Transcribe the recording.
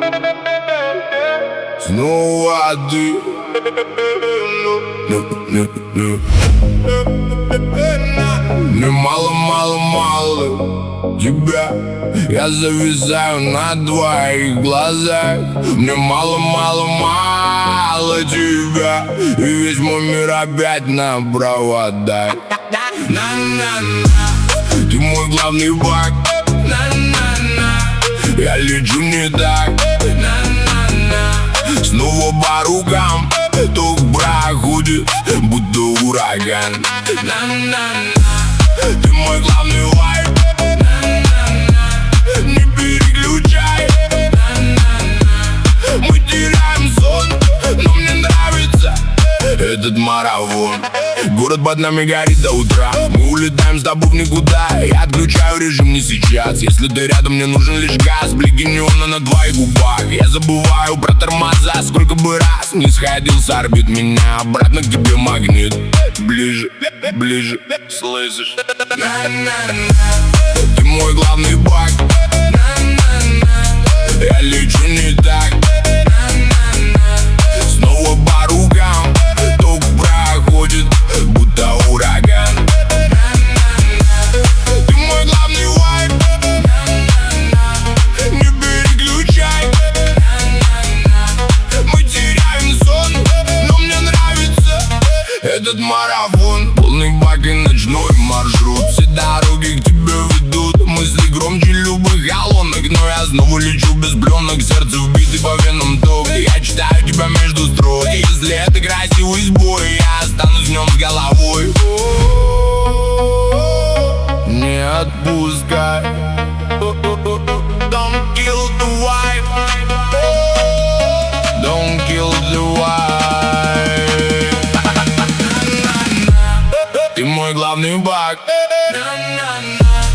Снова ты. Мне мало тебя. Я зависаю на твоих глазах. Мне мало тебя. И весь мой мир опять на проводах. Ты мой главный баг. Я лечу не так. Снова по рукам ток проходит, будто ураган. Ты мой главный вайб. Не переключай. Мы теряем сон, но мне нравится этот марафон. Город под нами горит до утра. Мы улетаем с тобой в никуда. Я отключаю режим не сейчас. Если ты рядом, мне нужен лишь газ. Блики неона на твоих губах. Я забываю про тормоза. Сколько бы раз не сходил с орбит, меня обратно к тебе магнит. Ближе, слышишь? Ты мой главный баг. Я лечу не так. Снова по рукам ток проходит, будто ураган. Ты мой главный вайб. Не переключай. Мы теряем сон, но мне нравится этот марафон. Полный бак и ночной маршрут. Все дороги к тебе ведут. Мысли громче любых колонок. Но я снова лечу без пленок. Сердце вбито по венам ток. Я читаю тебя между строк. Если это красивый сбой, я останусь в нем с головой. Не отпускай. Don't kill the vibe. Don't kill the vibe. Ты мой главный баг.